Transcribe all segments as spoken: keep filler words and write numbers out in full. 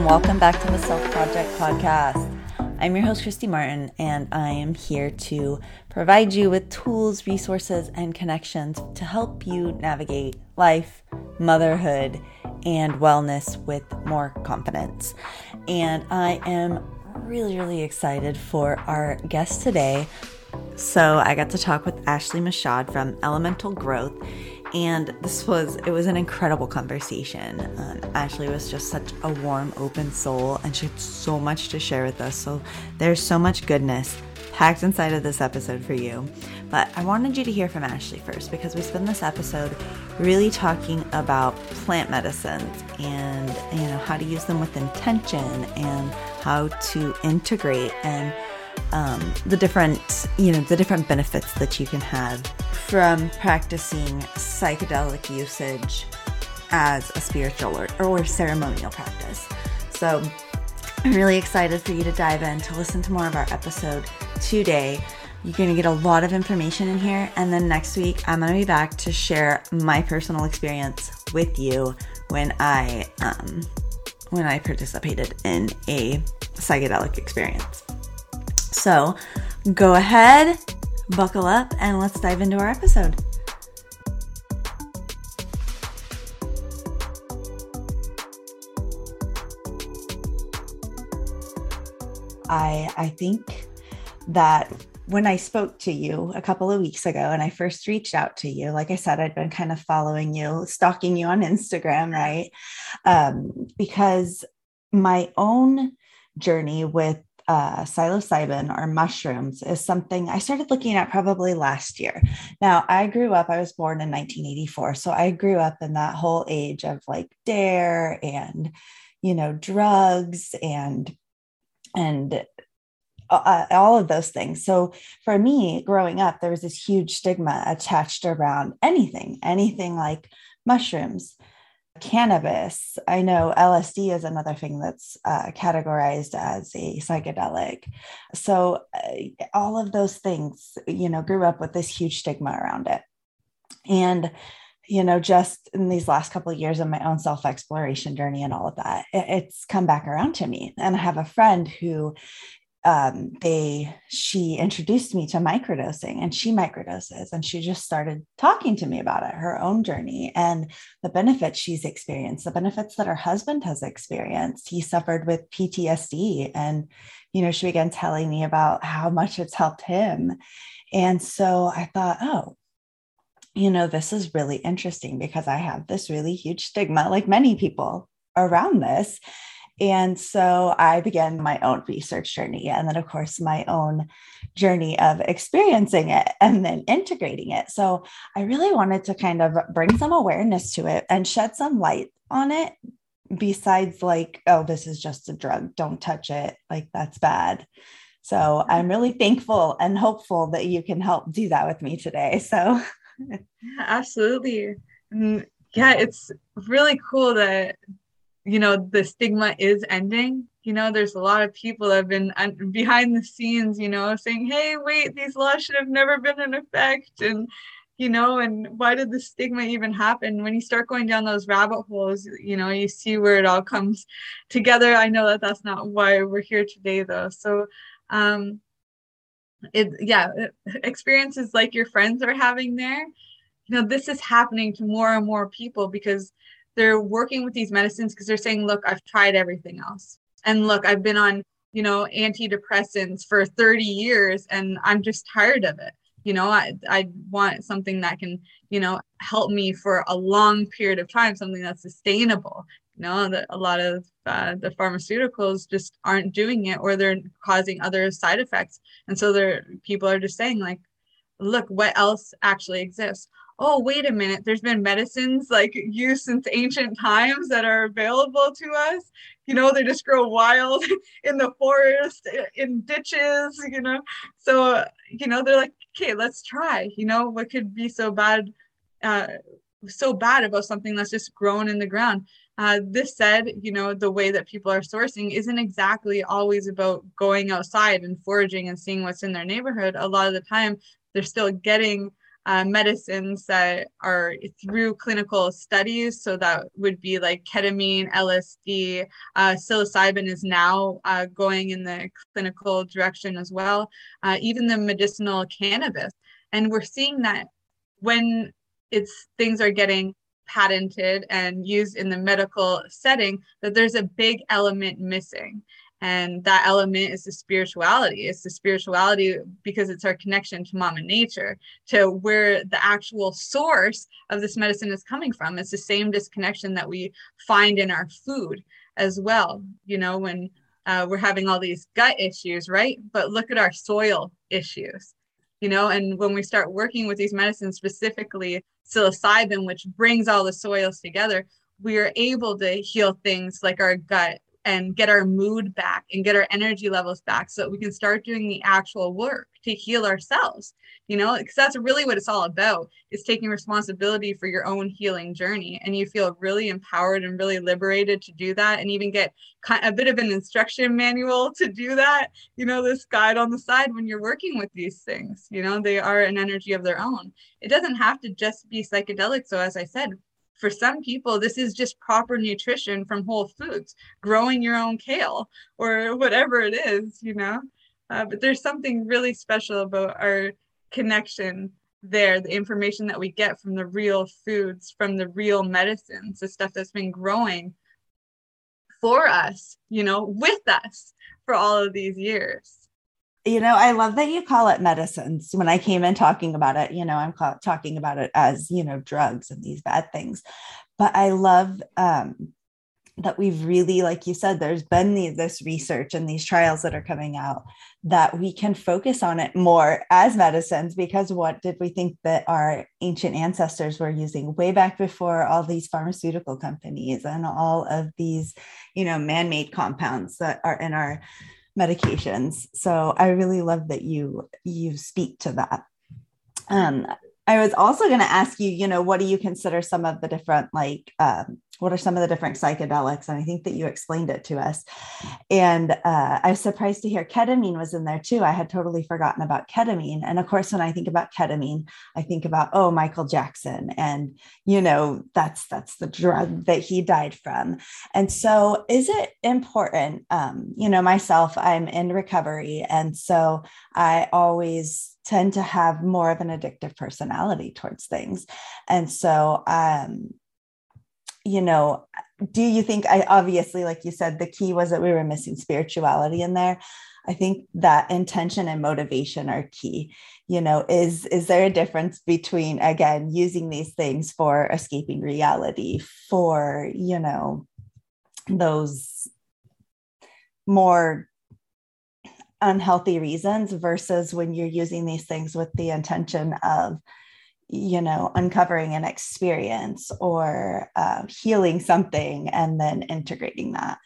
welcome back to the Self Project Podcast. I'm your host, Christy Martin, and I am here to provide you with tools, resources, and connections to help you navigate life, motherhood, and wellness with more confidence. And I am really, really excited for our guest today. So I got to talk with Ashley Mashad from Elemental Growth, and this was, it was an incredible conversation. Um, Ashley was just such a warm, open soul, and she had so much to share with us. So there's so much goodness packed inside of this episode for you. But I wanted you to hear from Ashley first, because we spent this episode really talking about plant medicines and, you know, how to use them with intention and how to integrate and um, the different, you know, the different benefits that you can have from practicing psychedelic usage as a spiritual or, or ceremonial practice. So I'm really excited for you to dive in to listen to more of our episode today. You're going to get a lot of information in here. And then next week, I'm going to be back to share my personal experience with you when I, um, when I participated in a psychedelic experience. So go ahead, buckle up, and let's dive into our episode. I I think that when I spoke to you a couple of weeks ago and I first reached out to you, like I said, I'd been kind of following you, stalking you on Instagram, right? Um, because my own journey with uh, psilocybin or mushrooms is something I started looking at probably last year. Now, I grew up, I was born in nineteen eighty-four. So I grew up in that whole age of like dare and, you know, drugs and, and Uh, all of those things. So for me, growing up, there was this huge stigma attached around anything, anything like mushrooms, cannabis. I know L S D is another thing that's uh, categorized as a psychedelic. So uh, all of those things, you know, grew up with this huge stigma around it. And you know, just in these last couple of years of my own self-exploration journey and all of that, it, it's come back around to me. And I have a friend who Um, they, she introduced me to microdosing, and she microdoses, and she just started talking to me about it, her own journey and the benefits she's experienced, the benefits that her husband has experienced. He suffered with P T S D, and, you know, she began telling me about how much it's helped him. And so I thought, oh, you know, this is really interesting because I have this really huge stigma, like many people, around this. And so I began my own research journey, and then, of course, my own journey of experiencing it and then integrating it. So I really wanted to kind of bring some awareness to it and shed some light on it, besides like, oh, this is just a drug, don't touch it, like that's bad. So I'm really thankful and hopeful that you can help do that with me today. So yeah, absolutely. And yeah, it's really cool that, you know, the stigma is ending. You know, there's a lot of people that have been un- behind the scenes, you know, saying, hey, wait, these laws should have never been in effect. And, you know, and why did the stigma even happen? When you start going down those rabbit holes, you know, you see where it all comes together. I know that that's not why we're here today, though. So, um, it, yeah, experiences like your friends are having there, you know, this is happening to more and more people because they're working with these medicines because they're saying, look, I've tried everything else. And look, I've been on, you know, antidepressants for thirty years and I'm just tired of it. You know, I, I want something that can, you know, help me for a long period of time, something that's sustainable. You know, that a lot of uh, the pharmaceuticals just aren't doing it, or they're causing other side effects. And so there, people are just saying like, look, what else actually exists? Oh, wait a minute, there's been medicines like used since ancient times that are available to us. You know, they just grow wild in the forest, in ditches, you know. So, you know, they're like, okay, let's try. You know, what could be so bad, uh, so bad about something that's just grown in the ground? Uh, this said, you know, the way that people are sourcing isn't exactly always about going outside and foraging and seeing what's in their neighborhood. A lot of the time, they're still getting uh, medicines that are through clinical studies. So that would be like ketamine, L S D, uh, psilocybin is now uh, going in the clinical direction as well, uh, even the medicinal cannabis. And we're seeing that when it's things are getting patented and used in the medical setting, that there's a big element missing. And that element is the spirituality. It's the spirituality because it's our connection to Mama Nature, to where the actual source of this medicine is coming from. It's the same disconnection that we find in our food as well. You know, when uh, we're having all these gut issues, right? But look at our soil issues, you know, and when we start working with these medicines, specifically psilocybin, which brings all the soils together, we are able to heal things like our gut and get our mood back and get our energy levels back so that we can start doing the actual work to heal ourselves, you know, because that's really what it's all about, is taking responsibility for your own healing journey. And you feel really empowered and really liberated to do that, and even get a bit of an instruction manual to do that, you know, this guide on the side when you're working with these things. You know, they are an energy of their own. It doesn't have to just be psychedelic. So as I said, for some people, this is just proper nutrition from whole foods, growing your own kale or whatever it is, you know. Uh, but there's something really special about our connection there, the information that we get from the real foods, from the real medicines, the stuff that's been growing for us, you know, with us for all of these years. You know, I love that you call it medicines. When I came in talking about it, you know, I'm call- talking about it as, you know, drugs and these bad things. But I love um, that we've really, like you said, there's been the, this research and these trials that are coming out that we can focus on it more as medicines, because what did we think that our ancient ancestors were using way back before all these pharmaceutical companies and all of these, you know, man-made compounds that are in our medications. So I really love that you you speak to that. Um, I was also going to ask you, you know, what do you consider some of the different, like, um, what are some of the different psychedelics? And I think that you explained it to us. And uh, I was surprised to hear ketamine was in there too. I had totally forgotten about ketamine. And of course, when I think about ketamine, I think about, oh, Michael Jackson. And, you know, that's, that's the drug that he died from. And so is it important, um, you know, myself, I'm in recovery. And so I always tend to have more of an addictive personality towards things. And so, um, you know, do you think, I obviously, like you said, the key was that we were missing spirituality in there. I think that intention and motivation are key. You know, is, is there a difference between, again, using these things for escaping reality, for, you know, those more unhealthy reasons versus when you're using these things with the intention of, you know, uncovering an experience or uh, healing something and then integrating that?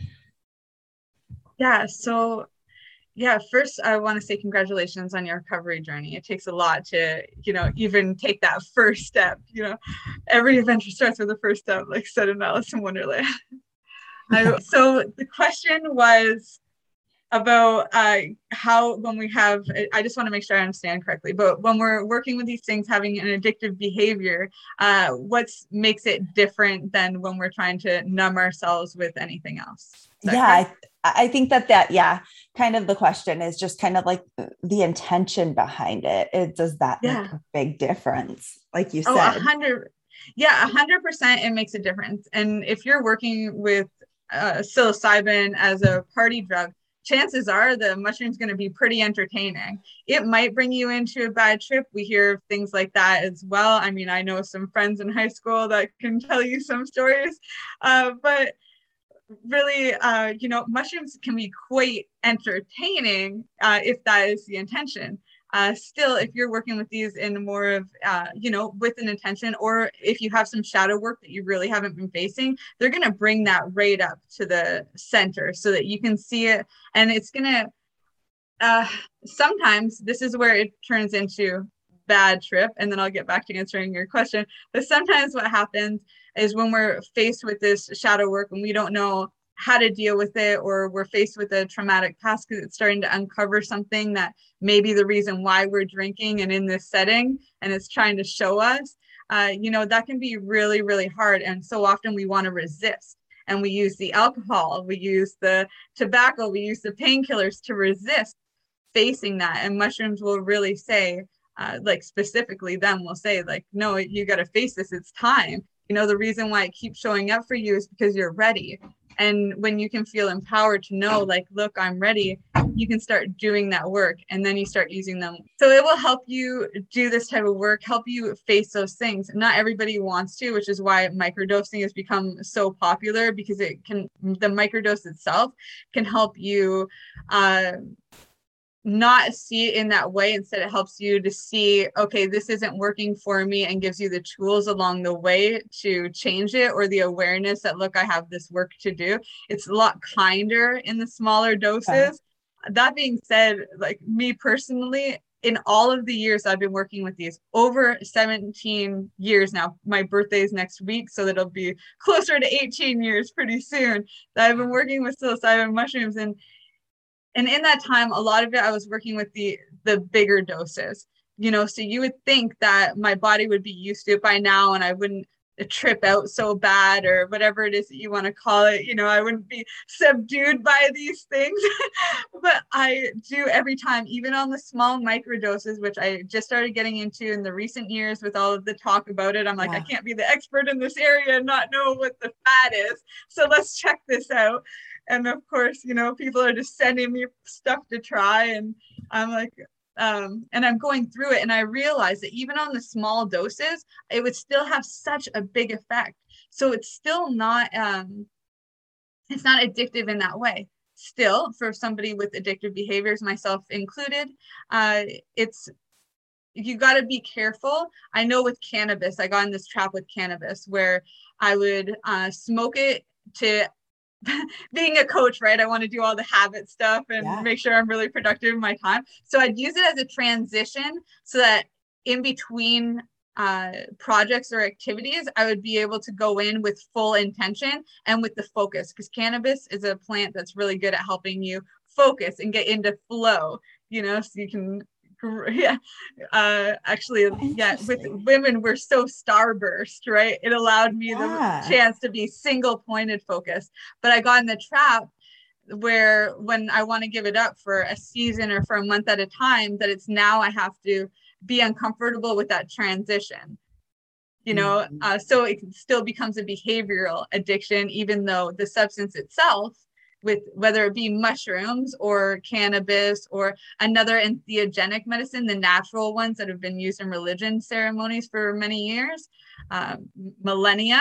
Yeah. So, yeah, first I want to say congratulations on your recovery journey. It takes a lot to, you know, even take that first step. You know, every adventure starts with the first step, like said in Alice in Wonderland. I, so the question was about uh, how, when we have, I just want to make sure I understand correctly, but when we're working with these things, having an addictive behavior, uh, what makes it different than when we're trying to numb ourselves with anything else? Yeah, I, I think that that, yeah, kind of the question is just kind of like the intention behind it. It does that yeah. make a big difference? Like you oh, said. a hundred, yeah, a hundred percent it makes a difference. And if you're working with uh, psilocybin as a party drug, chances are the mushroom's going to be pretty entertaining. It might bring you into a bad trip. We hear things like that as well. I mean, I know some friends in high school that can tell you some stories, uh, but really, uh, you know, mushrooms can be quite entertaining uh, if that is the intention. Uh, still, if you're working with these in more of, uh, you know, with an intention, or if you have some shadow work that you really haven't been facing, they're going to bring that right up to the center so that you can see it. And it's going to, uh, sometimes this is where it turns into bad trip. And then I'll get back to answering your question. But sometimes what happens is when we're faced with this shadow work and we don't know how to deal with it, or we're faced with a traumatic past because it's starting to uncover something that may be the reason why we're drinking and in this setting, and it's trying to show us, uh, you know, that can be really, really hard. And so often we want to resist. And we use the alcohol, we use the tobacco, we use the painkillers to resist facing that. And mushrooms will really say, uh, like specifically them will say, like, no, you got to face this. It's time. You know, the reason why it keeps showing up for you is because you're ready. And when you can feel empowered to know, like, look, I'm ready, you can start doing that work, and then you start using them. So it will help you do this type of work, help you face those things. Not everybody wants to, which is why microdosing has become so popular, because it can, the microdose itself can help you uh, not see it in that way. Instead, it helps you to see, okay, this isn't working for me, and gives you the tools along the way to change it, or the awareness that, look, I have this work to do. It's a lot kinder in the smaller doses. Yeah. That being said, like me personally, in all of the years I've been working with these, over seventeen years now, my birthday is next week, so that'll be closer to eighteen years pretty soon, that I've been working with psilocybin mushrooms. And And in that time, a lot of it, I was working with the the bigger doses, you know, so you would think that my body would be used to it by now, and I wouldn't trip out so bad, or whatever it is that you want to call it. You know, I wouldn't be subdued by these things, but I do every time, even on the small micro doses, which I just started getting into in the recent years with all of the talk about it. I'm like, yeah. I can't be the expert in this area and not know what the fat is. So let's check this out. And of course, you know, people are just sending me stuff to try, and I'm like, um, and I'm going through it, and I realized that even on the small doses, it would still have such a big effect. So it's still not, um, it's not addictive in that way. Still, for somebody with addictive behaviors, myself included, uh, it's, you got to be careful. I know with cannabis, I got in this trap with cannabis where I would uh, smoke it to, being a coach, right? I want to do all the habit stuff and yeah. make sure I'm really productive in my time. So I'd use it as a transition so that in between uh, projects or activities, I would be able to go in with full intention and with the focus, because cannabis is a plant that's really good at helping you focus and get into flow, you know, so you can yeah uh actually yeah with women, we're so starburst, right? It allowed me yeah. the chance to be single pointed focused. But I got in the trap where when I want to give it up for a season or for a month at a time, that it's now I have to be uncomfortable with that transition, you know. Mm-hmm. uh, so it still becomes a behavioral addiction, even though the substance itself, with whether it be mushrooms or cannabis or another entheogenic medicine, the natural ones that have been used in religion ceremonies for many years, um, millennia.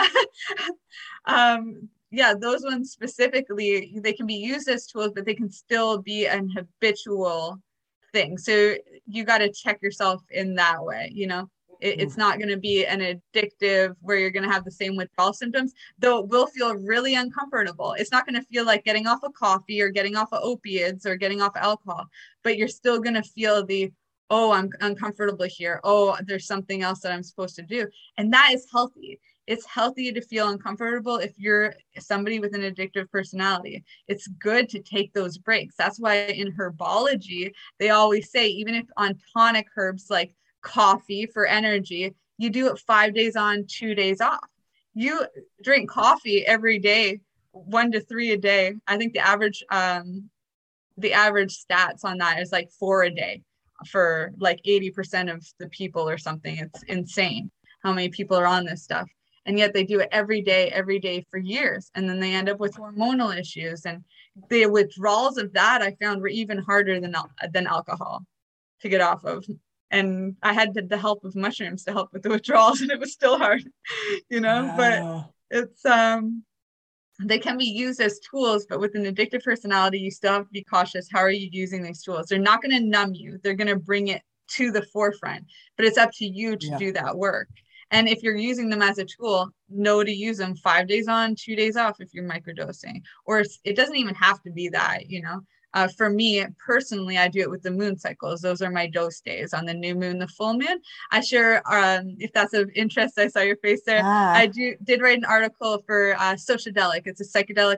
um, yeah, those ones specifically, they can be used as tools, but they can still be an habitual thing. So you got to check yourself in that way, you know. It's not going to be an addictive where you're going to have the same withdrawal symptoms, though it will feel really uncomfortable. It's not going to feel like getting off of coffee or getting off of opiates or getting off of alcohol, but you're still going to feel the, oh, I'm uncomfortable here. Oh, there's something else that I'm supposed to do. And that is healthy. It's healthy to feel uncomfortable if you're somebody with an addictive personality. It's good to take those breaks. That's why in herbology, they always say, even if on tonic herbs like coffee for energy, you do it five days on, two days off. You drink coffee every day, one to three a day. I think the average um the average stats on that is like four a day for like eighty percent of the people or something. It's insane how many people are on this stuff, and yet they do it every day every day for years, and then they end up with hormonal issues. And the withdrawals of that I found were even harder than than alcohol to get off of. And I had the help of mushrooms to help with the withdrawals, and it was still hard, you know. Wow. But it's um they can be used as tools, but with an addictive personality, you still have to be cautious. How are you using these tools? They're not going to numb you. They're going to bring it to the forefront, but it's up to you to yeah. do that work. And if you're using them as a tool, know to use them five days on, two days off if you're microdosing. Or it doesn't even have to be that, you know. Uh, for me personally, I do it with the moon cycles. Those are my dose days, on the new moon, the full moon. I share, um, if that's of interest, I saw your face there. Ah. I do did write an article for uh, Sociadelic. It's a psychedelic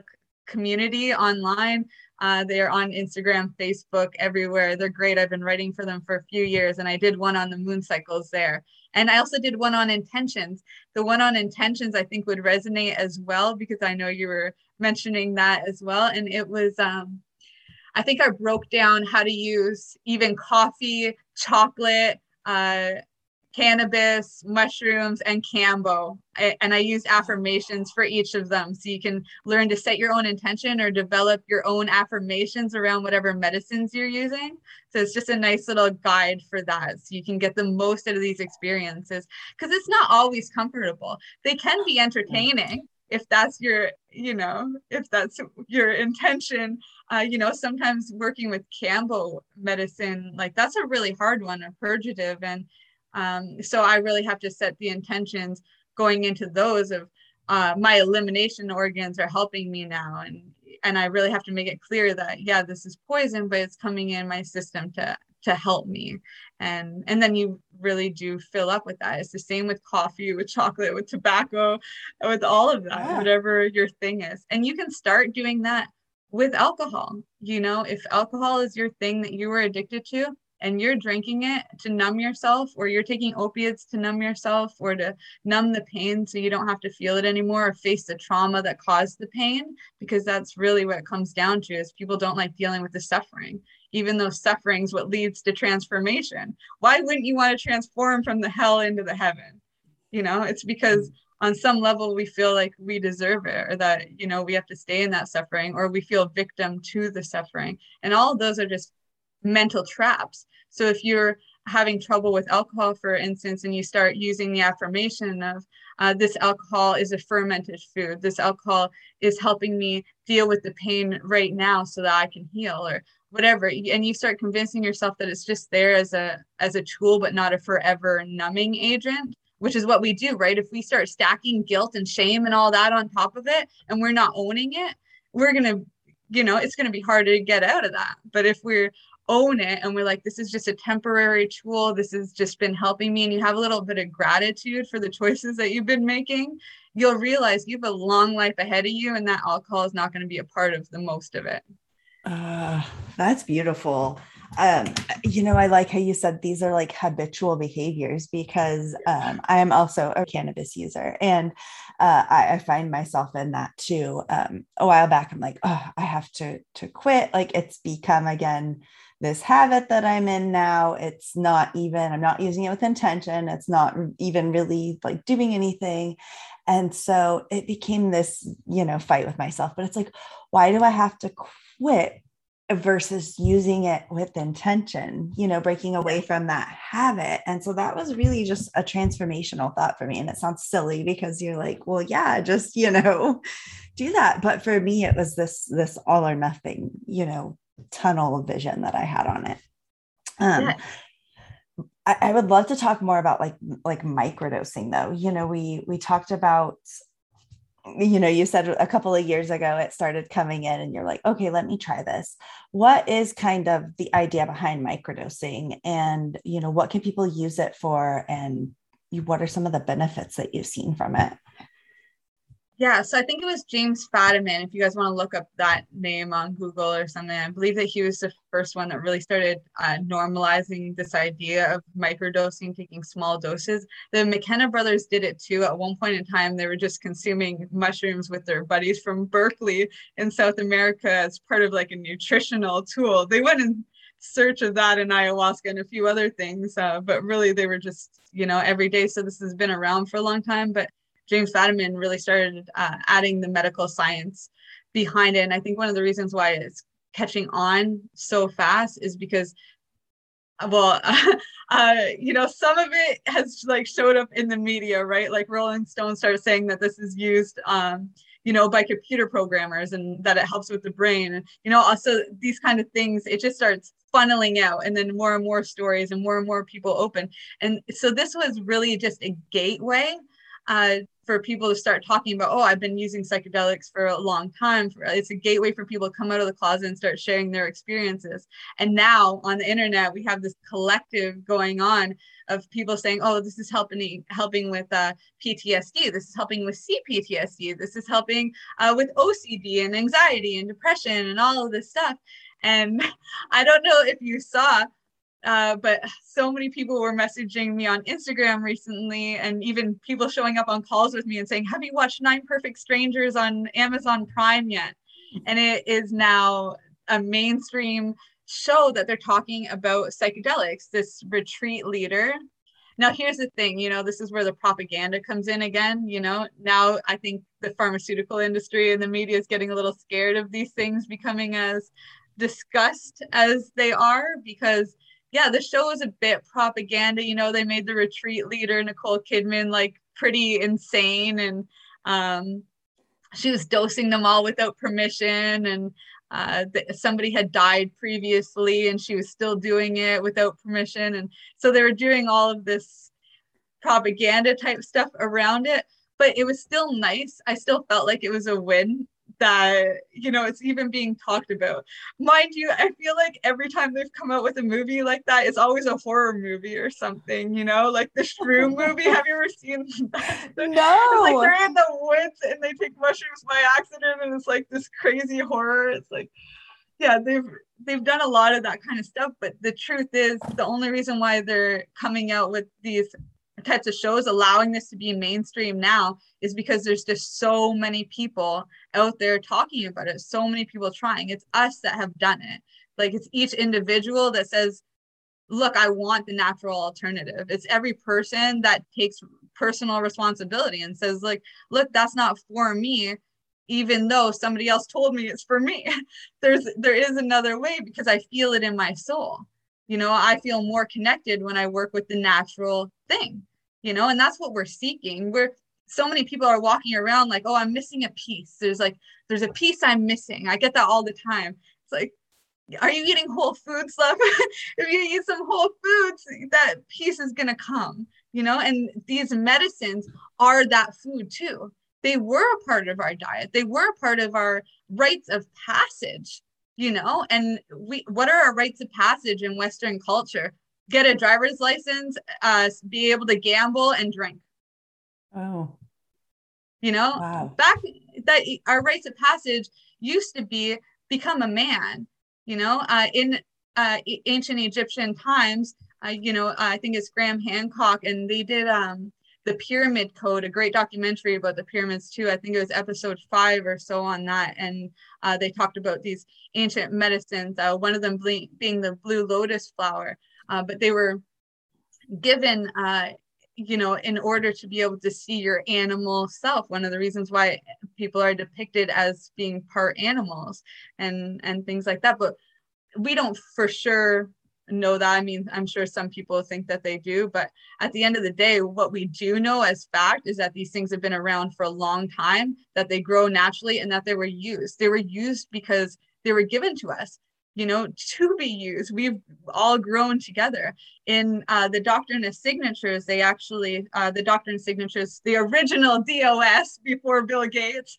community online. Uh, they are on Instagram, Facebook, everywhere. They're great. I've been writing for them for a few years, and I did one on the moon cycles there. And I also did one on intentions. The one on intentions, I think, would resonate as well, because I know you were mentioning that as well. And it was, um, I think I broke down how to use even coffee, chocolate, uh, cannabis, mushrooms, and Kambo. I, and I use affirmations for each of them. So you can learn to set your own intention or develop your own affirmations around whatever medicines you're using. So it's just a nice little guide for that. So you can get the most out of these experiences, because it's not always comfortable. They can be entertaining if that's your, you know, if that's your intention. Uh, you know, sometimes working with Kambo medicine, like that's a really hard one, a purgative. And Um, so I really have to set the intentions going into those of uh, my elimination organs are helping me now. And, and I really have to make it clear that, yeah, this is poison, but it's coming in my system to, to help me. And, and then you really do fill up with that. It's the same with coffee, with chocolate, with tobacco, with all of that, Yeah. whatever your thing is. And you can start doing that with alcohol. You know, if alcohol is your thing that you were addicted to, and you're drinking it to numb yourself, or you're taking opiates to numb yourself, or to numb the pain so you don't have to feel it anymore or face the trauma that caused the pain, because that's really what it comes down to, is people don't like dealing with the suffering, even though suffering is what leads to transformation. Why wouldn't you want to transform from the hell into the heaven? You know, it's because on some level we feel like we deserve it, or that, you know, we have to stay in that suffering, or we feel victim to the suffering. And all of those are just mental traps. So if you're having trouble with alcohol, for instance, and you start using the affirmation of uh, this alcohol is a fermented food, this alcohol is helping me deal with the pain right now so that I can heal, or whatever, and you start convincing yourself that it's just there as a as a tool, but not a forever numbing agent, which is what we do, right? If we start stacking guilt and shame and all that on top of it, and we're not owning it, we're gonna, you know, it's gonna be harder to get out of that. But if we're own it and we're like, this is just a temporary tool, this has just been helping me, and you have a little bit of gratitude for the choices that you've been making, you'll realize you have a long life ahead of you, and that alcohol is not going to be a part of the most of it. Uh, that's beautiful. Um, you know, I like how you said these are like habitual behaviors, because um, I am also a cannabis user, and uh, I, I find myself in that too. Um, a while back, I'm like, oh, I have to to quit. Like, it's become again this habit that I'm in now. It's not even, I'm not using it with intention. It's not even really like doing anything. And so it became this, you know, fight with myself. But it's like, why do I have to quit versus using it with intention, you know, breaking away from that habit? And so that was really just a transformational thought for me. And it sounds silly because you're like, well, yeah, just, you know, do that. But for me, it was this, this all or nothing, you know, tunnel vision that I had on it. Um, yeah. I, I would love to talk more about like, like microdosing though. You know, we, we talked about, you know, you said a couple of years ago, it started coming in and you're like, okay, let me try this. What is kind of the idea behind microdosing, and, you know, what can people use it for? And what are some of the benefits that you've seen from it? Yeah, so I think it was James Fadiman. If you guys want to look up that name on Google or something, I believe that he was the first one that really started uh, normalizing this idea of microdosing, taking small doses. The McKenna brothers did it too. At one point in time, they were just consuming mushrooms with their buddies from Berkeley in South America as part of like a nutritional tool. They went in search of that in ayahuasca and a few other things, uh, but really they were just, you know, every day. So this has been around for a long time, but James Fadiman really started uh, adding the medical science behind it. And I think one of the reasons why it's catching on so fast is because, well, uh, you know, some of it has like showed up in the media, right? Like Rolling Stone started saying that this is used, um, you know, by computer programmers, and that it helps with the brain. And, you know, also these kind of things, it just starts funneling out, and then more and more stories and more and more people open. And so this was really just a gateway Uh, for people to start talking about, oh, I've been using psychedelics for a long time. It's a gateway for people to come out of the closet and start sharing their experiences. And now on the internet, we have this collective going on of people saying, oh, this is helping helping with uh, P T S D. This is helping with C P T S D. This is helping uh, with O C D and anxiety and depression and all of this stuff. And I don't know if you saw, Uh, but so many people were messaging me on Instagram recently, and even people showing up on calls with me and saying, have you watched Nine Perfect Strangers on Amazon Prime yet? And it is now a mainstream show that they're talking about psychedelics, this retreat leader. Now, here's the thing, you know, this is where the propaganda comes in again. You know, now I think the pharmaceutical industry and the media is getting a little scared of these things becoming as discussed as they are, because yeah, the show is a bit propaganda. You know, they made the retreat leader, Nicole Kidman, like pretty insane. And um, she was dosing them all without permission. And uh, th- somebody had died previously and she was still doing it without permission. And so they were doing all of this propaganda type stuff around it. But it was still nice. I still felt like it was a win that, you know, it's even being talked about. Mind you, I feel like every time they've come out with a movie like that, it's always a horror movie or something, you know, like the Shroom movie. Have you ever seen that? No. It's like they're in the woods and they take mushrooms by accident and it's like this crazy horror. It's like, yeah, they've they've done a lot of that kind of stuff. But the truth is, the only reason why they're coming out with these types of shows, allowing this to be mainstream now, is because there's just so many people out there talking about it, so many people trying. It's us that have done it. Like, it's each individual that says, look, I want the natural alternative. It's every person that takes personal responsibility and says, like, look, that's not for me, even though somebody else told me it's for me. There's there is another way, because I feel it in my soul. You know, I feel more connected when I work with the natural thing, you know, and that's what we're seeking. We're so many people are walking around like, oh, I'm missing a piece. There's like, there's a piece I'm missing. I get that all the time. It's like, are you eating whole food stuff? If you eat some whole foods, that piece is going to come, you know, and these medicines are that food too. They were a part of our diet. They were a part of our rites of passage. You know, and we, what are our rites of passage in Western culture? Get a driver's license, uh, be able to gamble and drink. Oh, you know, wow. Back that our rites of passage used to be become a man, you know, uh, in uh, ancient Egyptian times, uh, you know, I think it's Graham Hancock, and they did um, the Pyramid Code, a great documentary about the pyramids too. I think it was episode five or so on that. And uh, they talked about these ancient medicines, uh, one of them ble- being the blue lotus flower. Uh, but they were given, uh, you know, in order to be able to see your animal self. One of the reasons why people are depicted as being part animals and, and things like that. But we don't for sure know that. I mean, I'm sure some people think that they do, but at the end of the day, what we do know as fact is that these things have been around for a long time, that they grow naturally, and that they were used. They were used because they were given to us, you know, to be used. We've all grown together. In uh, the Doctrine of Signatures, they actually, uh, the Doctrine of Signatures, the original D O S before Bill Gates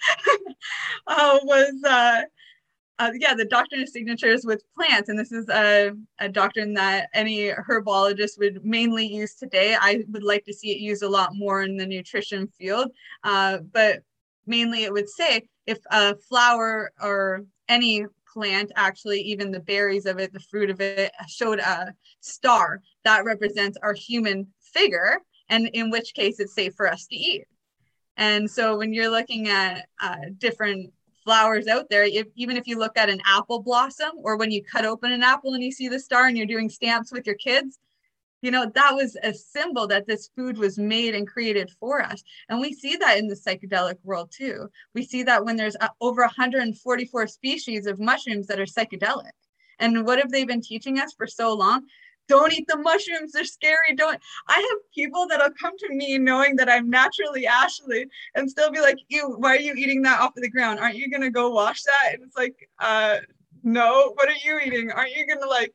uh, was, uh, Uh, yeah, the Doctrine of Signatures with plants. And this is a, a doctrine that any herbologist would mainly use today. I would like to see it used a lot more in the nutrition field. Uh, but mainly it would say if a flower or any plant, actually, even the berries of it, the fruit of it, showed a star, that represents our human figure, and in which case it's safe for us to eat. And so when you're looking at uh, different flowers out there, if, even if you look at an apple blossom, or when you cut open an apple and you see the star and you're doing stamps with your kids, you know, that was a symbol that this food was made and created for us. And we see that in the psychedelic world too. We see that when there's uh, over one hundred forty-four species of mushrooms that are psychedelic. And what have they been teaching us for so long? Don't eat the mushrooms, they're scary. Don't. I have people that'll come to me knowing that I'm naturally Ashley and still be like, ew, why are you eating that off of the ground? Aren't you gonna go wash that? And it's like, uh, no, what are you eating? Aren't you gonna like,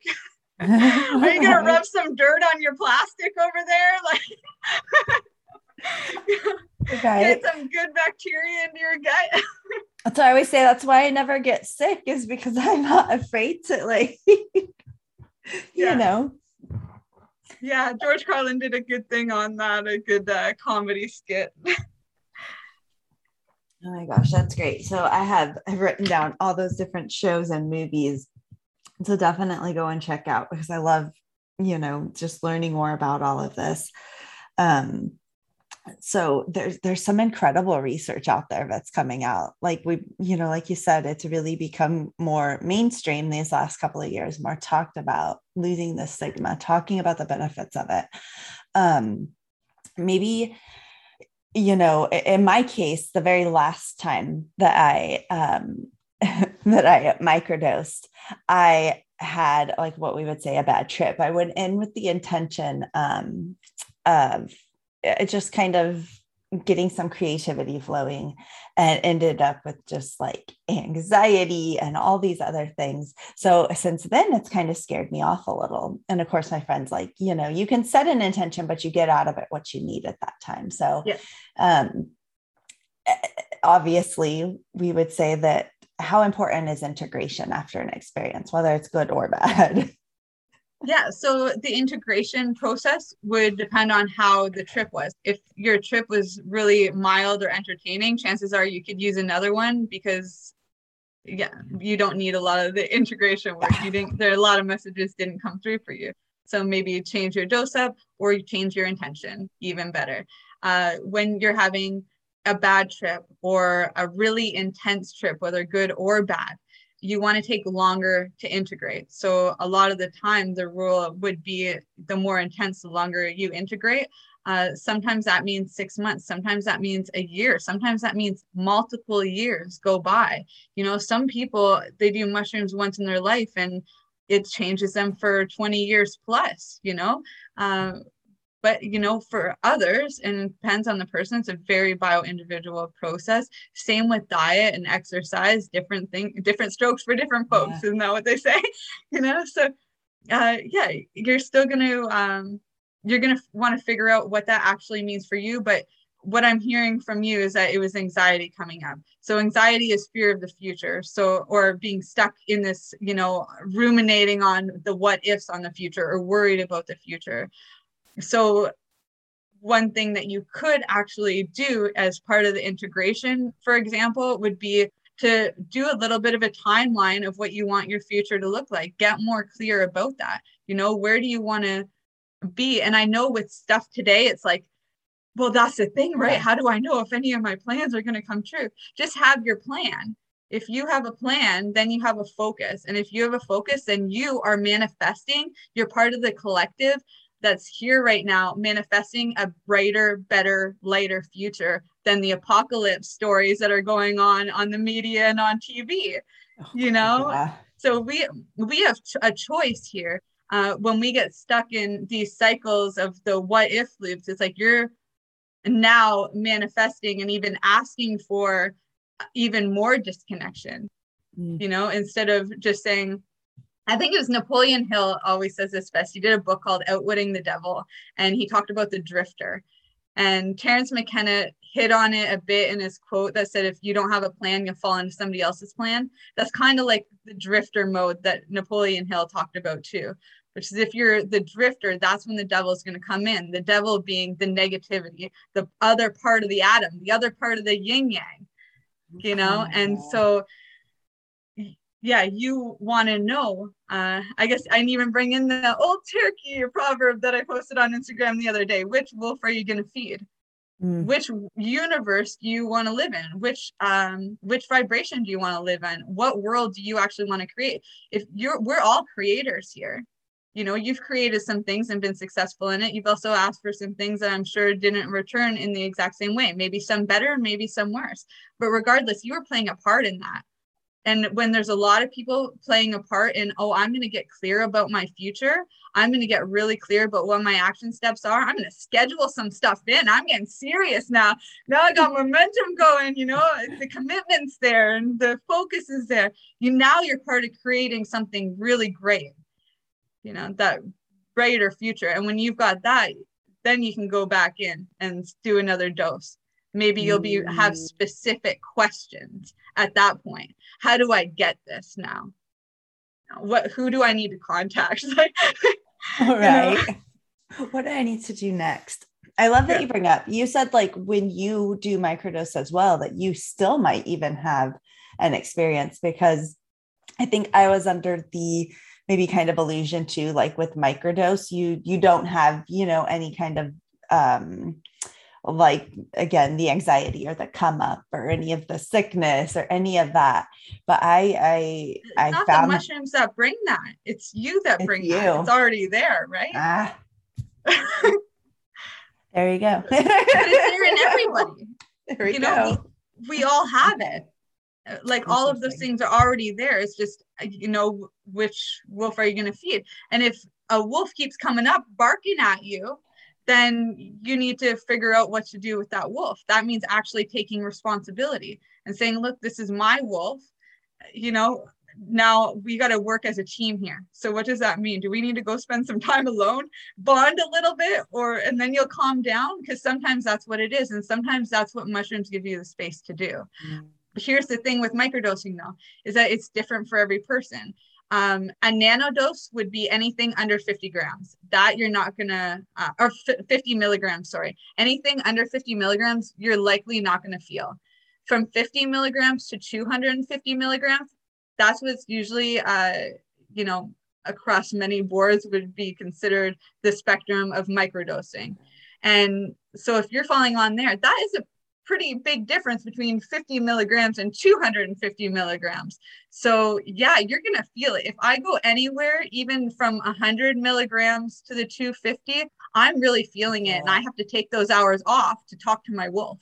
are you gonna rub some dirt on your plastic over there? Like, Right. get some good bacteria into your gut. So I always say that's why I never get sick, is because I'm not afraid to, like, you Yeah. know. Yeah, George Carlin did a good thing on that, a good uh, comedy skit. Oh my gosh, that's great. So I have I've written down all those different shows and movies to definitely go and check out, because I love, you know, just learning more about all of this. Um, so there's there's some incredible research out there that's coming out. Like we, you know, like you said, it's really become more mainstream these last couple of years, more talked about, losing the stigma, talking about the benefits of it. Um, maybe, you know, in my case, the very last time that I um, that I microdosed, I had, like, what we would say, a bad trip. I went in with the intention um, of it just kind of getting some creativity flowing, and ended up with just like anxiety and all these other things. So since then, it's kind of scared me off a little. And of course, my friend's like, you know, you can set an intention, but you get out of it what you need at that time. So Yeah. um, obviously, we would say that how important is integration after an experience, whether it's good or bad? Yeah, so the integration process would depend on how the trip was. If your trip was really mild or entertaining, chances are you could use another one, because yeah, you don't need a lot of the integration work. You didn't, there are a lot of messages didn't come through for you. So maybe you change your dose up, or you change your intention, even better. Uh, when you're having a bad trip or a really intense trip, whether good or bad, you want to take longer to integrate. So a lot of the time, the rule would be the more intense, the longer you integrate. Uh, sometimes that means six months. Sometimes that means a year. Sometimes that means multiple years go by. You know, some people, they do mushrooms once in their life and it changes them for twenty years plus, you know. Uh, but, you know, for others, and it depends on the person, it's a very bio-individual process. Same with diet and exercise, different thing, different strokes for different folks. Yeah. Isn't that what they say? You know, so uh, yeah, you're still going to, um, you're going to want to figure out what that actually means for you. But what I'm hearing from you is that it was anxiety coming up. So anxiety is fear of the future. So, or being stuck in this, you know, ruminating on the what ifs on the future, or worried about the future. So one thing that you could actually do as part of the integration, for example, would be to do a little bit of a timeline of what you want your future to look like. Get more clear about that. You know, where do you want to be? And I know with stuff today, it's like, well, that's the thing, right? How do I know if any of my plans are going to come true? Just have your plan. If you have a plan, then you have a focus. And if you have a focus, then you are manifesting. You're part of the collective that's here right now, manifesting a brighter, better, lighter future than the apocalypse stories that are going on on the media and on T V, oh, you know? Yeah. So we we have a choice here. Uh, when we get stuck in these cycles of the what if loops, it's like you're now manifesting and even asking for even more disconnection, mm. you know, instead of just saying, I think it was Napoleon Hill always says this best. He did a book called Outwitting the Devil, and he talked about the drifter. And Terence McKenna hit on it a bit in his quote that said, if you don't have a plan, you'll fall into somebody else's plan. That's kind of like the drifter mode that Napoleon Hill talked about too, which is if you're the drifter, that's when the devil is going to come in. The devil being the negativity, the other part of the atom, the other part of the yin yang, you know? And so yeah, you want to know, uh, I guess I didn't even bring in the old turkey proverb that I posted on Instagram the other day. Which wolf are you going to feed? Mm. Which universe do you want to live in? Which um, which vibration do you want to live in? What world do you actually want to create? If you're, we're all creators here. You know, you've created some things and been successful in it. You've also asked for some things that I'm sure didn't return in the exact same way. Maybe some better, maybe some worse. But regardless, you were playing a part in that. And when there's a lot of people playing a part in, oh, I'm going to get clear about my future. I'm going to get really clear about what my action steps are. I'm going to schedule some stuff in. I'm getting serious now. Now I got momentum going, you know, the commitment's there and the focus is there. You now you're part of creating something really great, you know, that brighter future. And when you've got that, then you can go back in and do another dose. Maybe you'll be have specific questions at that point. How do I get this now? What, who do I need to contact? All right. You know? What do I need to do next? I love that yeah. you bring up, you said like when you do microdose as well, that you still might even have an experience, because I think I was under the maybe kind of illusion too, like with microdose, you, you don't have, you know, any kind of, um, like, again, the anxiety or the come up or any of the sickness or any of that. But I, I, I not found the mushrooms that bring that. It's you that it's bring you. that. It's already there, right? Ah. There you go. But it's there in everybody. There we you go. know, we, we all have it. Like all of those things are already there. It's just, you know, which wolf are you going to feed? And if a wolf keeps coming up barking at you, then you need to figure out what to do with that wolf. That means actually taking responsibility and saying, look, this is my wolf. You know, now we got to work as a team here. So what does that mean? Do we need to go spend some time alone, bond a little bit, or, and then you'll calm down? Because sometimes that's what it is. And sometimes that's what mushrooms give you the space to do. Mm. Here's the thing with microdosing though, is that it's different for every person. Um, a nanodose would be anything under fifty grams that you're not gonna, uh, or fifty milligrams, sorry. Anything under fifty milligrams, you're likely not gonna feel. From fifty milligrams to two hundred fifty milligrams, that's what's usually, uh, you know, across many boards would be considered the spectrum of microdosing. And so if you're falling on there, that is a pretty big difference between fifty milligrams and two hundred fifty milligrams. So yeah, you're going to feel it. If I go anywhere, even from one hundred milligrams to the two hundred fifty, I'm really feeling it. And I have to take those hours off to talk to my wolf.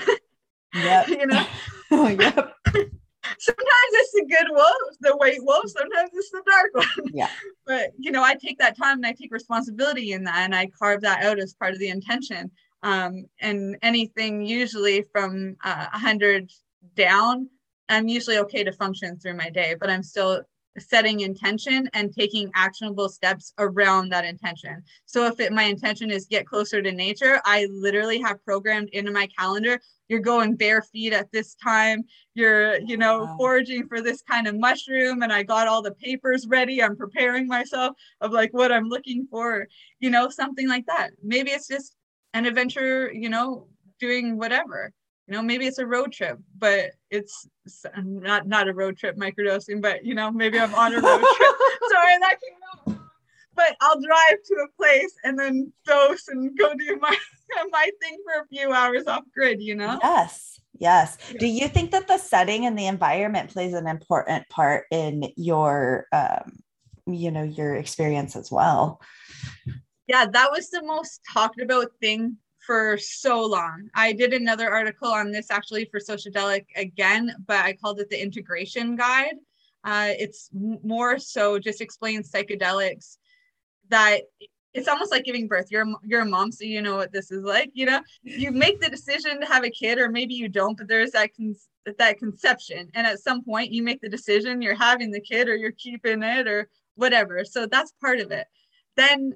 Yep. You know? Oh, yep. Sometimes it's the good wolf, the white wolf. Sometimes it's the dark one. Yeah. But, you know, I take that time and I take responsibility in that, and I carve that out as part of the intention. Um, and anything usually from uh, one hundred down, I'm usually okay to function through my day, but I'm still setting intention and taking actionable steps around that intention. So if it, my intention is get closer to nature, I literally have programmed into my calendar, you're going bare feet at this time, you're, you know, wow. foraging for this kind of mushroom, and I got all the papers ready, I'm preparing myself of like what I'm looking for, you know, something like that. Maybe it's just an adventure, you know, doing whatever, you know, maybe it's a road trip, but it's not, not a road trip microdosing, but, you know, maybe I'm on a road trip. Sorry, that came out. But I'll drive to a place and then dose and go do my, my thing for a few hours off grid, you know? Yes. Yes. Yeah. Do you think that the setting and the environment plays an important part in your, um, you know, your experience as well? Yeah, that was the most talked about thing for so long. I did another article on this actually for Sociadelic again, but I called it the integration guide. Uh, it's more so just explains psychedelics, that it's almost like giving birth. You're, you're a mom, so you know what this is like. You know, you make the decision to have a kid, or maybe you don't, but there's that con- that conception. And at some point you make the decision, you're having the kid or you're keeping it or whatever. So that's part of it. Then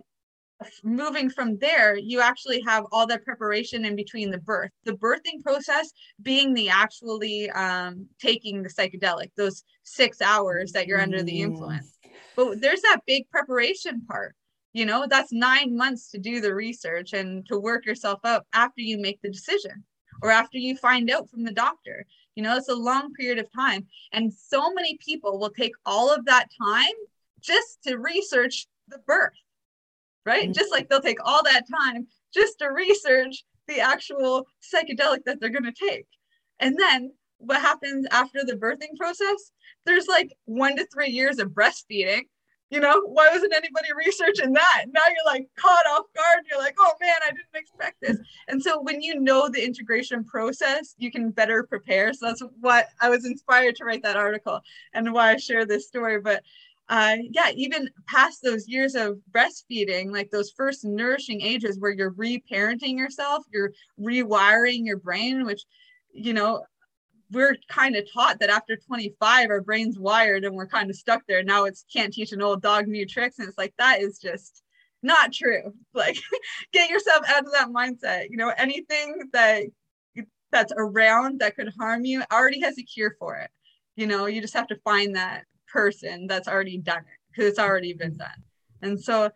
moving from there, you actually have all that preparation in between the birth, the birthing process being the actually um, taking the psychedelic, those six hours that you're under the influence. But there's that big preparation part, you know, that's nine months to do the research and to work yourself up after you make the decision or after you find out from the doctor. You know, it's a long period of time. And so many people will take all of that time just to research the birth. Right? Mm-hmm. Just like they'll take all that time just to research the actual psychedelic that they're going to take. And then what happens after the birthing process? There's like one to three years of breastfeeding. You know, why wasn't anybody researching that? Now you're like caught off guard. You're like, oh man, I didn't expect this. And so when you know the integration process, you can better prepare. So that's what I was inspired to write that article and why I share this story. But Uh, yeah, even past those years of breastfeeding, like those first nourishing ages where you're reparenting yourself, you're rewiring your brain, which, you know, we're kind of taught that after twenty-five, our brain's wired and we're kind of stuck there. Now it's can't teach an old dog new tricks. And it's like, that is just not true. Like, get yourself out of that mindset. You know, anything that that's around that could harm you already has a cure for it. You know, you just have to find that person that's already done it, because it's already been done. And so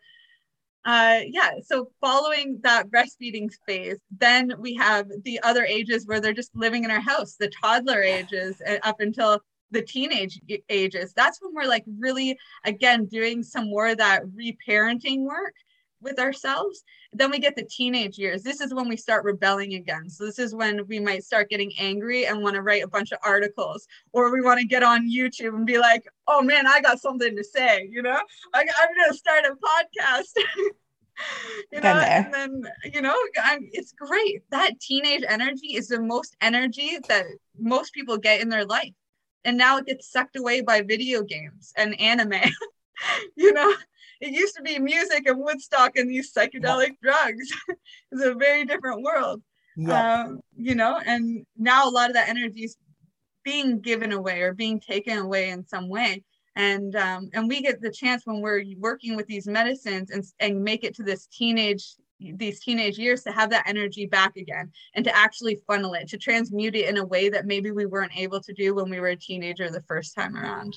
uh yeah, so following that breastfeeding phase, then we have the other ages where they're just living in our house, the toddler ages up until the teenage ages. That's when we're like really, again, doing some more of that reparenting work with ourselves. Then we get the teenage years. This is when we start rebelling again. So this is when we might start getting angry and want to write a bunch of articles, or we want to get on YouTube and be like, oh man, I got something to say, you know, I, I'm going to start a podcast. You know, and then, you know, I'm, it's great. That teenage energy is the most energy that most people get in their life. And now it gets sucked away by video games and anime. You know, it used to be music and Woodstock and these psychedelic yep. drugs. It's a very different world. Yep. Um, you know, and now a lot of that energy is being given away or being taken away in some way. And um, and we get the chance when we're working with these medicines and, and make it to this teenage, these teenage years, to have that energy back again and to actually funnel it, to transmute it in a way that maybe we weren't able to do when we were a teenager the first time around.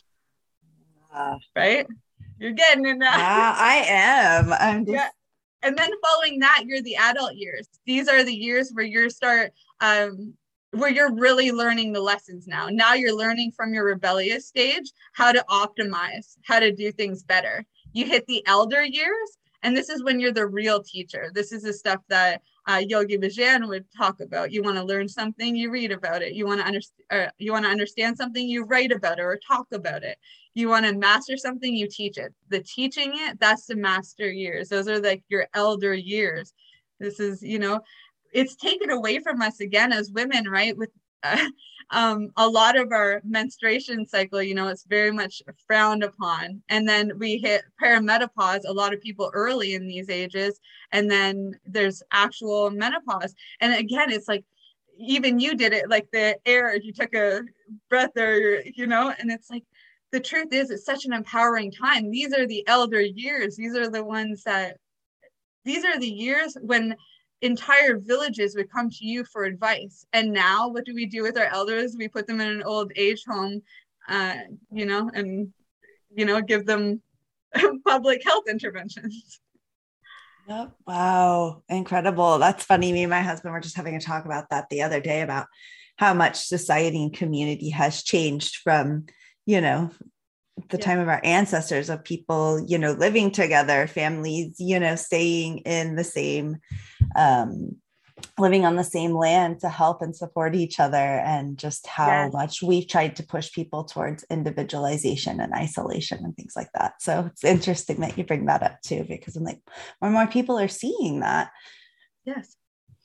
Uh, right? You're getting in that. Yeah, I am. I'm just... Yeah. And then following that, you're the adult years. These are the years where you start, um, where you're really learning the lessons now. Now you're learning from your rebellious stage how to optimize, how to do things better. You hit the elder years, and this is when you're the real teacher. This is the stuff that uh, Yogi Bhajan would talk about. You want to learn something, you read about it. You want to understand, you want to understand something, you write about it or talk about it. You want to master something, you teach it. The teaching it, that's the master years. Those are like your elder years. This is, you know, it's taken away from us again as women, right? With uh, um, a lot of our menstruation cycle, you know, it's very much frowned upon. And then we hit perimenopause, a lot of people early in these ages. And then there's actual menopause. And again, it's like, even you did it, like the air, you took a breath or, you know, and it's like, the truth is, it's such an empowering time. These are the elder years. These are the ones that, these are the years when entire villages would come to you for advice. And now what do we do with our elders? We put them in an old age home, uh, you know, and, you know, give them public health interventions. Yep. Wow. Incredible. That's funny. Me and my husband were just having a talk about that the other day, about how much society and community has changed from, you know, the yeah. time of our ancestors, of people, you know, living together, families, you know, staying in the same, um, living on the same land to help and support each other, and just how yeah. much we've tried to push people towards individualization and isolation and things like that. So it's interesting that you bring that up too, because I'm like, more and more people are seeing that. Yes.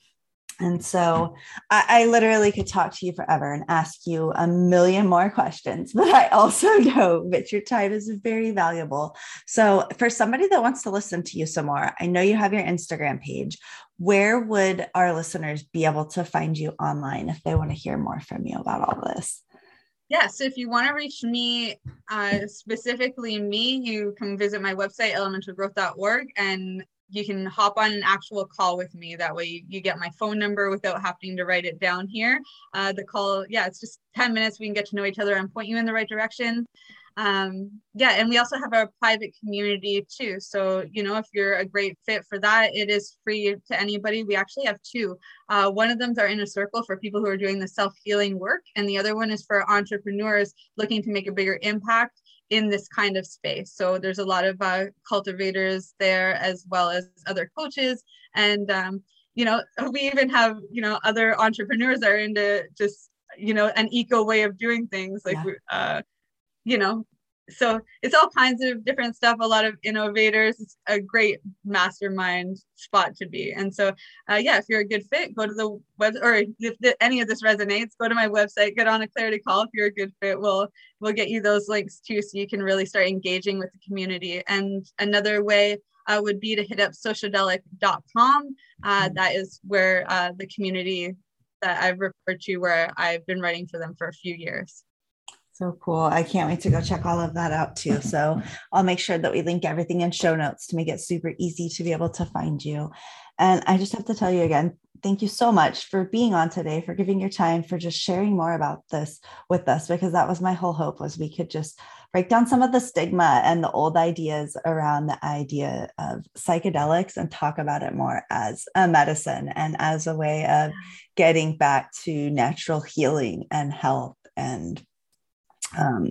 And so I, I literally could talk to you forever and ask you a million more questions, but I also know that your time is very valuable. So for somebody that wants to listen to you some more, I know you have your Instagram page. Where would our listeners be able to find you online if they want to hear more from you about all this? Yeah, so if you want to reach me, uh, specifically me, you can visit my website, elemental growth dot org, and you can hop on an actual call with me. That way you, you get my phone number without having to write it down here. Uh, the call, yeah, it's just ten minutes. We can get to know each other and point you in the right direction. Um, yeah, and we also have a private community too. So, you know, if you're a great fit for that, it is free to anybody. We actually have two. Uh, one of them is our inner circle for people who are doing the self-healing work. And the other one is for entrepreneurs looking to make a bigger impact in this kind of space. So there's a lot of uh, cultivators there, as well as other coaches. And, um, you know, we even have, you know, other entrepreneurs that are into just, you know, an eco way of doing things, like, yeah. uh, you know, so it's all kinds of different stuff, a lot of innovators. It's a great mastermind spot to be. And so, uh, yeah, if you're a good fit, go to the web, or if the, any of this resonates, go to my website, get on a clarity call. If you're a good fit, we'll, we'll get you those links too, so you can really start engaging with the community. And another way uh, would be to hit up sociadelic dot com. Uh, mm-hmm. That is where uh, the community that I've referred to, where I've been writing for them for a few years. So cool. I can't wait to go check all of that out too. So I'll make sure that we link everything in show notes to make it super easy to be able to find you. And I just have to tell you again, thank you so much for being on today, for giving your time, for just sharing more about this with us, because that was my whole hope, was we could just break down some of the stigma and the old ideas around the idea of psychedelics and talk about it more as a medicine and as a way of getting back to natural healing and health and um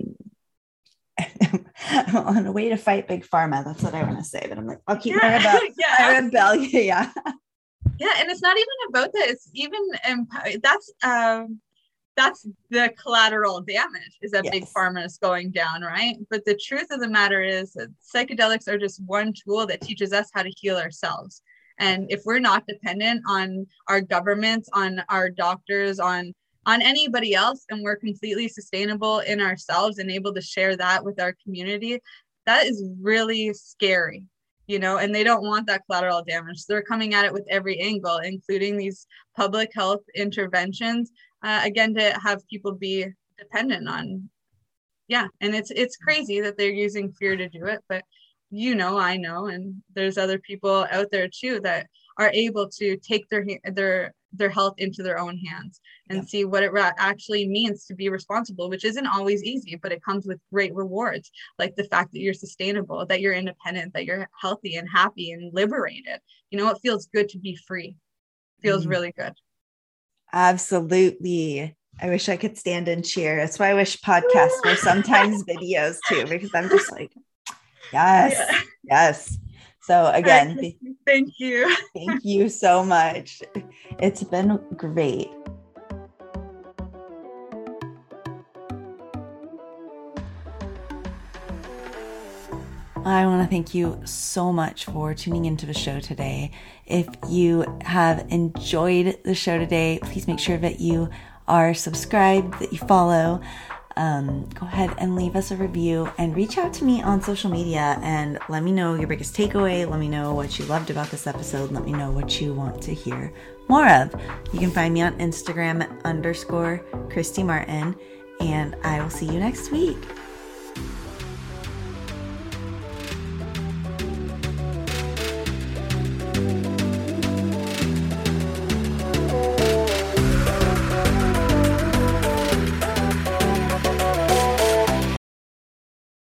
on a way to fight big pharma. That's what I want to say, but I'm like, I'll keep yeah. my rebel- yeah. rebellion. Yeah. Yeah. And it's not even about that. It's even, emp- that's, um, that's the collateral damage, is that yes. big pharma is going down, right? But the truth of the matter is that psychedelics are just one tool that teaches us how to heal ourselves. And if we're not dependent on our governments, on our doctors, on on anybody else, and we're completely sustainable in ourselves and able to share that with our community, that is really scary, you know, and they don't want that collateral damage. They're coming at it with every angle, including these public health interventions, uh, again, to have people be dependent on. Yeah. And it's, it's crazy that they're using fear to do it, but you know, I know, and there's other people out there too that are able to take their, their, their health into their own hands and yeah. see what it ra- actually means to be responsible, which isn't always easy, but it comes with great rewards, like the fact that you're sustainable, that you're independent, that you're healthy and happy and liberated. You know, it feels good to be free. It feels mm. really good. Absolutely. I wish I could stand and cheer. That's why I wish podcasts were sometimes videos too, because I'm just like, yes, yeah. yes. So again, th- thank you. Thank you so much. It's been great. I want to thank you so much for tuning into the show today. If you have enjoyed the show today, please make sure that you are subscribed, that you follow. Um, go ahead and leave us a review and reach out to me on social media and let me know your biggest takeaway. Let me know what you loved about this episode. Let me know what you want to hear more of. You can find me on Instagram at underscore Christy Martin, and I will see you next week.